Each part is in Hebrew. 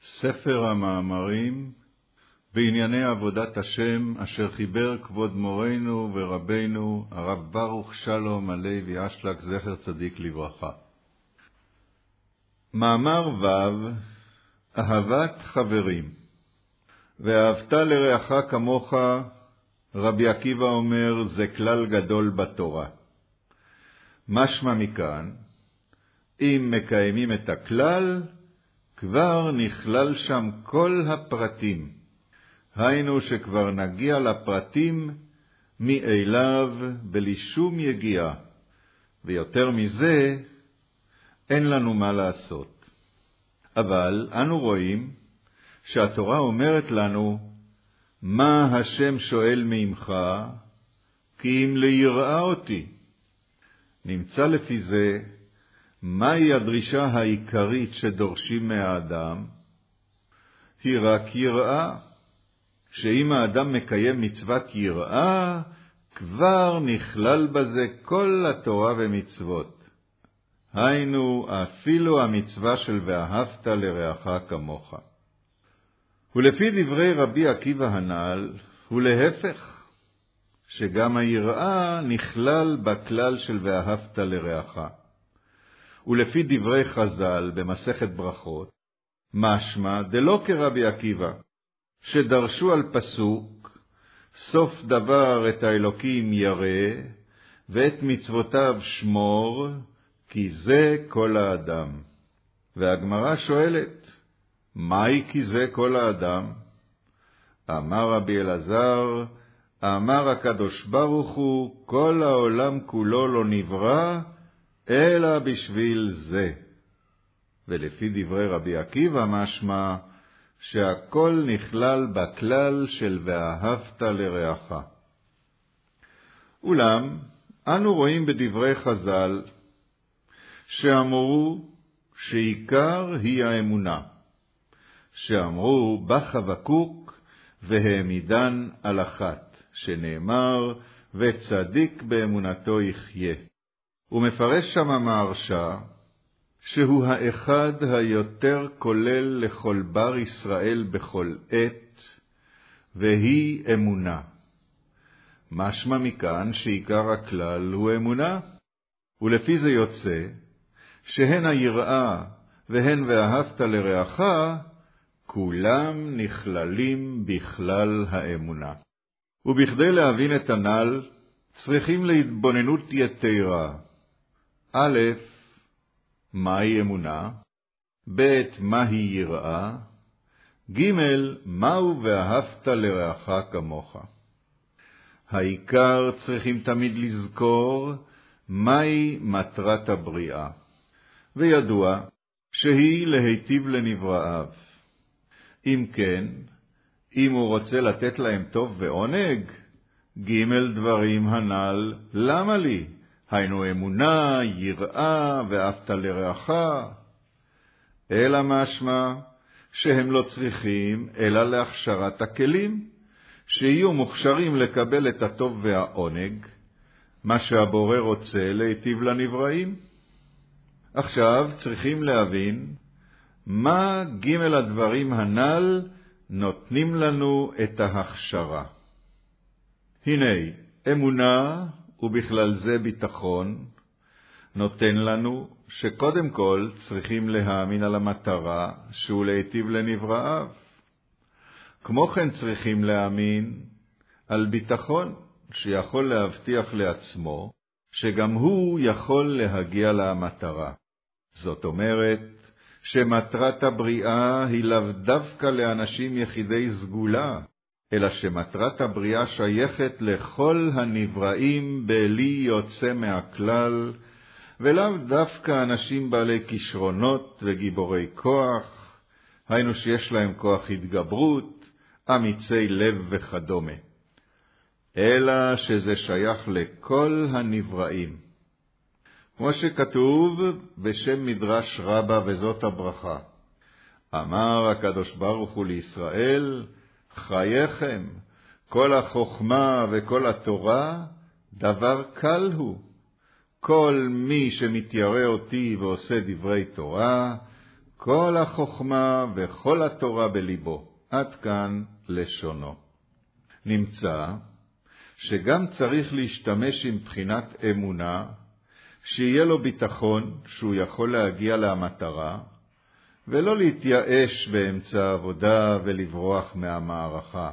ספר המאמרים בענייני עבודת השם אשר חיבר כבוד מורנו ורבנו הרב ברוך שלום הלוי אשלג זכר צדיק לברכה. מאמר ו' אהבת חברים. ואהבת לרעך כמוך, רבי עקיבא אומר, זה כלל גדול בתורה. משמע מכאן, אם מקיימים את הכלל, כבר נכלל שם כל הפרטים. היינו שכבר נגיע לפרטים מאליו בלי שום יגיעה. ויותר מזה, אין לנו מה לעשות. אבל אנו רואים שהתורה אומרת לנו, מה השם שואל ממך? כי אם ליראה אותי. נמצא לפי זה, מהי הדרישה העיקרית שדורשים מהאדם? היא רק יראה. שאם האדם מקיים מצוות יראה, כבר נכלל בזה כל התורה ומצוות. היינו אפילו המצווה של ואהבת לרעך כמוך. ולפי דברי רבי עקיבא הנ"ל, ולהפך, שגם היראה נכלל בכלל של ואהבת לרעך. ולפי דברי חז"ל במסכת ברכות, משמע דלא כרבי עקיבא, שדרשו על פסוק, סוף דבר את האלוקים ירא, ואת מצוותיו שמור, כי זה כל האדם. והגמרא שואלת, מהי כי זה כל האדם? אמר רבי אלעזר, אמר הקדוש ברוך הוא, כל העולם כולו לא נברא, אלא בשביל זה. ולפי דברי רבי עקיבא משמע, שהכל נכלל בכלל של ואהבת לרעך. אולם, אנו רואים בדברי חז"ל, שאמרו שעיקר היא האמונה, שאמרו בחבקוק והעמידן על אחת, שנאמר וצדיק באמונתו יחיה. ומפרש שם המהרש"א, שהוא האחד היותר כולל לכל בר ישראל בכל עת, והיא אמונה. משמע מכאן שעיקר הכלל הוא אמונה, ולפי זה יוצא שהן היראה והן ואהבת לרעך, כולם נכללים בכלל האמונה. ובכדי להבין את הנ"ל, צריכים להתבוננות יתרה. א', מהי אמונה? ב', מהי יראה? ג', מהו ואהבת לרעך כמוך? העיקר צריכים תמיד לזכור מהי מטרת הבריאה. וידוע שהיא להיטיב לנבראיו. אם כן, אם הוא רוצה לתת להם טוב ועונג, ג' דברים הנ"ל, למה לי? היינו אמונה, יראה, ואהבת לרעך. אלא משמע שהם לא צריכים אלא להכשרת הכלים, שיהיו מוכשרים לקבל את הטוב והעונג, מה שהבורא רוצה להיטיב לנבראים. עכשיו צריכים להבין מה ג' הדברים הנ"ל נותנים לנו את ההכשרה. הנה, אמונה, ובכלל זה ביטחון, נותן לנו שקודם כל צריכים להאמין על המטרה שהוא להיטיב לנבראיו. כמו כן צריכים להאמין על ביטחון שיכול להבטיח לעצמו שגם הוא יכול להגיע למטרה. זאת אומרת שמטרת הבריאה היא לאו דווקא לאנשים יחידי סגולה, אלא שמטרת הבריאה שייכת לכל הנבראים בלי יוצא מהכלל, ולאו דווקא אנשים בעלי כישרונות וגיבורי כוח, היינו שיש להם כוח התגברות, אמיצי לב וכדומה. אלא שזה שייך לכל הנבראים. כמו שכתוב בשם מדרש רבה וזאת הברכה. אמר הקדוש ברוך הוא לישראל, חייכם, כל החוכמה וכל התורה, דבר קל הוא. כל מי שמתיירא אותי ועושה דברי תורה, כל החוכמה וכל התורה בליבו. עד כאן לשונו. נמצא שגם צריך להשתמש עם בחינת אמונה, שיהיה לו ביטחון שהוא יכול להגיע למטרה, ולא להתייאש באמצע העבודה ולברוח מהמערכה,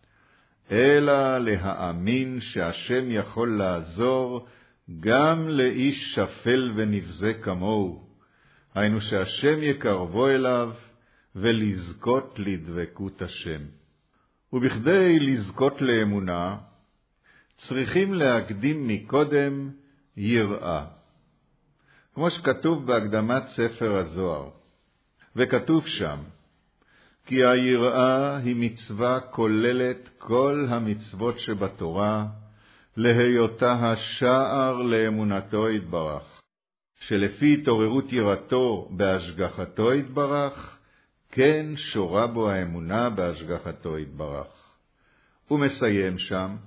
אלא להאמין שהשם יכול לעזור גם לאיש שפל ונבזה כמוהו, היינו שהשם יקרבו אליו ולזכות לדבקות השם. ובכדי לזכות לאמונה, צריכים להקדים מקודם יראה. כמו שכתוב בהקדמת ספר הזוהר, וכתוב שם, כי היראה היא מצווה כוללת כל המצוות שבתורה, להיותה השער לאמונתו יתברך, שלפי התעוררות יראתו בהשגחתו יתברך, כן שורה בו האמונה בהשגחתו יתברך. הוא מסיים שם,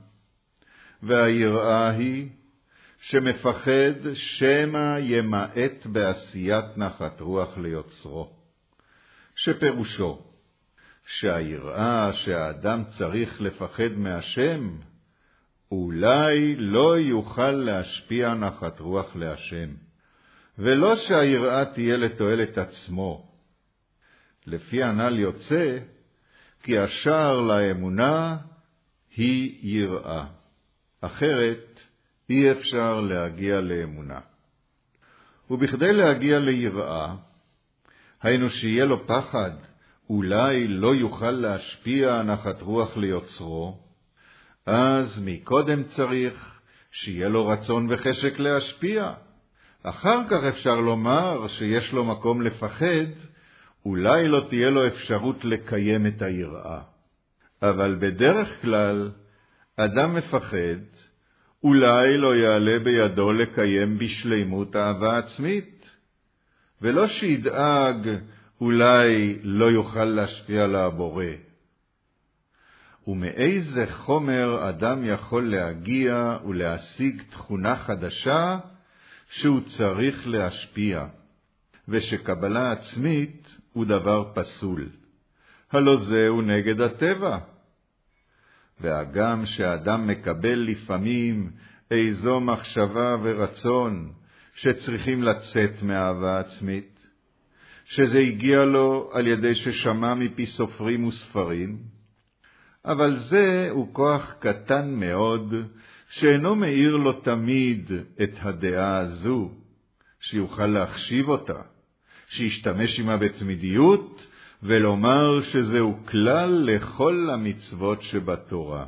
והיראה היא שמפחד שמא ימעט בעשיית נחת רוח ליוצרו, שפירושו שהיראה שהאדם צריך לפחד מהשם, אולי לא יוכל להשפיע נחת רוח להשם, ולא שהיראה תהיה לתועלת עצמו. לפי הנ"ל יוצא כי השער לאמונה היא יראה, אחרת אי אפשר להגיע לאמונה. ובכדי להגיע ליראה, היינו שיהיה לו פחד, אולי לא יוכל להשפיע נחת רוח ליוצרו, אז מקודם צריך שיהיה לו רצון וחשק להשפיע. אחר כך אפשר לומר שיש לו מקום לפחד, אולי לא תהיה לו אפשרות לקיים את היראה. אבל בדרך כלל, אדם מפחד, אולי לא יעלה בידו לקיים בשלימות אהבה עצמית, ולא שידאג, אולי לא יוכל להשפיע על הבורא. ומאיזה חומר אדם יכול להגיע ולהשיג תכונה חדשה שהוא צריך להשפיע, ושקבלה עצמית הוא דבר פסול. הלא זהו נגד הטבע. והגם שאדם מקבל לפעמים איזו מחשבה ורצון שצריכים לצאת מאהבה עצמית, שזה הגיע לו על ידי ששמע מפי סופרים וספרים, אבל זה הוא כוח קטן מאוד, שאינו מאיר לו תמיד את הדעה הזו, שיוכל להחשיב אותה, שישתמש עמה בתמידיות, ולומר שזהו כלל לכל המצוות שבתורה.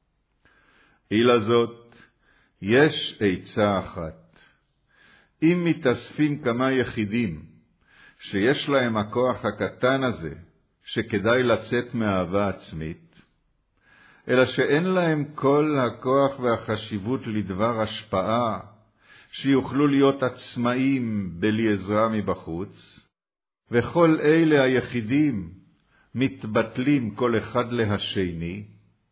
אילה זאת, יש עצה אחת. אם מתאספים כמה יחידים, שיש להם הכוח הקטן הזה, שכדאי לצאת מאהבה עצמית, אלא שאין להם כל הכוח והחשיבות לדבר השפעה, שיוכלו להיות עצמאים בלי עזרה מבחוץ, וכל אלה היחידים מתבטלים כל אחד להשני,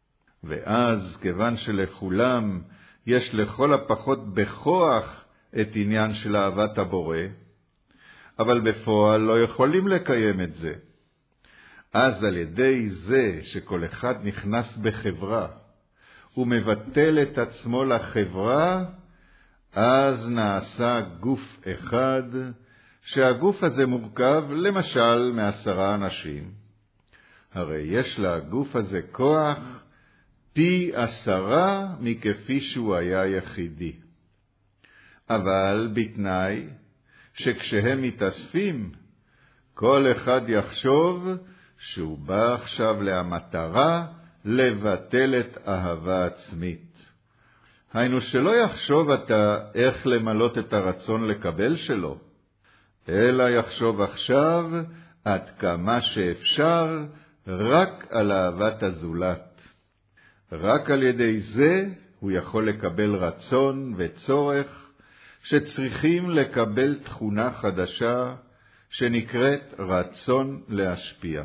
ואז כיוון שלכולם יש לכל הפחות בכוח את עניין של אהבת הבורא, אבל בפועל לא יכולים לקיים את זה. אז על ידי זה שכל אחד נכנס בחברה, ומבטל את עצמו לחברה, אז נעשה גוף אחד, שהגוף הזה מורכב למשל מ10 אנשים. הרי יש לגוף הזה כוח פי 10 מכפי שהוא היה יחידי. אבל בתנאי שכשהם מתאספים, כל אחד יחשוב שהוא בא עכשיו למטרה לבטל את אהבה עצמית. היינו שלא יחשוב אתה איך למלות את הרצון לקבל שלו, אלא יחשוב עכשיו עד כמה שאפשר רק על אהבת הזולת. רק על ידי זה הוא יכול לקבל רצון וצורך שצריכים לקבל תכונה חדשה שנקראת רצון להשפיע.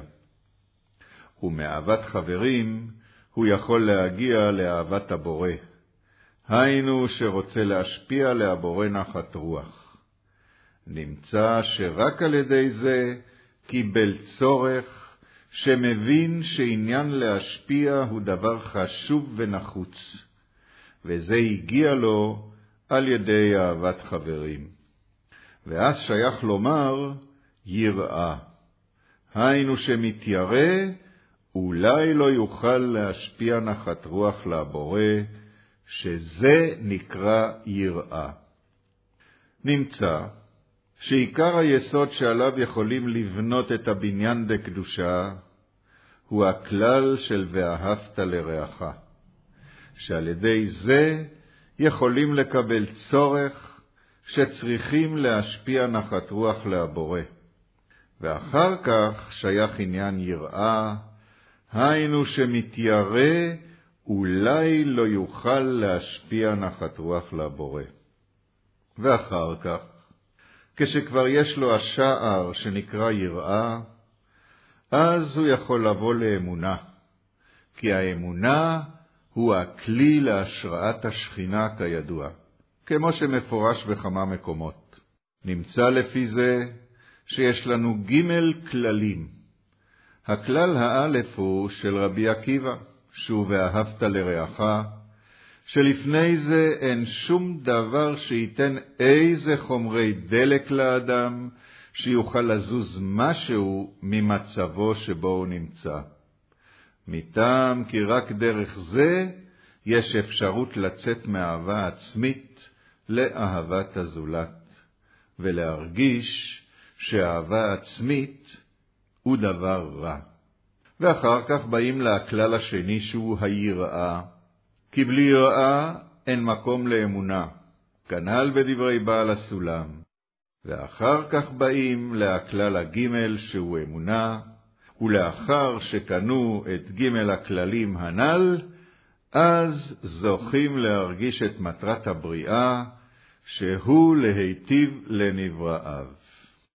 ומאהבת חברים הוא יכול להגיע לאהבת הבורא. היינו שרוצה להשפיע להבורא נחת רוח. נמצא שרק על ידי זה קיבל צורך, שמבין שעניין להשפיע הוא דבר חשוב ונחוץ, וזה הגיע לו על ידי אהבת חברים. ואז שייך לומר יראה, היינו שמתיירא, אולי לא יוכל להשפיע נחת רוח לבורא, שזה נקרא יראה. נמצא שעיקר היסוד שעליו יכולים לבנות את הבניין דקדושה, הוא הכלל של ואהבת לרעך, שעל ידי זה יכולים לקבל צורך שצריכים להשפיע נחת רוח לבורא. ואחר כך שייך עניין יראה, היינו שמתיירא, אולי לא יוכל להשפיע נחת רוח לבורא. ואחר כך, כשכבר יש לו השער שנקרא יראה, אז הוא יכול לבוא לאמונה, כי האמונה הוא הכלי להשראת השכינה כידוע, כמו שמפורש בכמה מקומות. נמצא לפי זה שיש לנו ג' כללים. הכלל האלף הוא של רבי עקיבא, שהוא ואהבת לרעך, שלפני זה אין שום דבר שייתן איזה חומרי דלק לאדם, שיוכל לזוז משהו ממצבו שבו הוא נמצא. מטעם כי רק דרך זה יש אפשרות לצאת מאהבה עצמית לאהבת הזולת, ולהרגיש שאהבה עצמית הוא דבר רע. ואחר כך באים לכלל השני שהוא היראה, כי בלי יראה אין מקום לאמונה, כנ"ל בדברי בעל הסולם. ואחר כך באים לכלל הג' שהוא אמונה, ולאחר שקנו את ג' הכללים הנ"ל, אז זוכים להרגיש את מטרת הבריאה, שהוא להיטיב לנבראיו.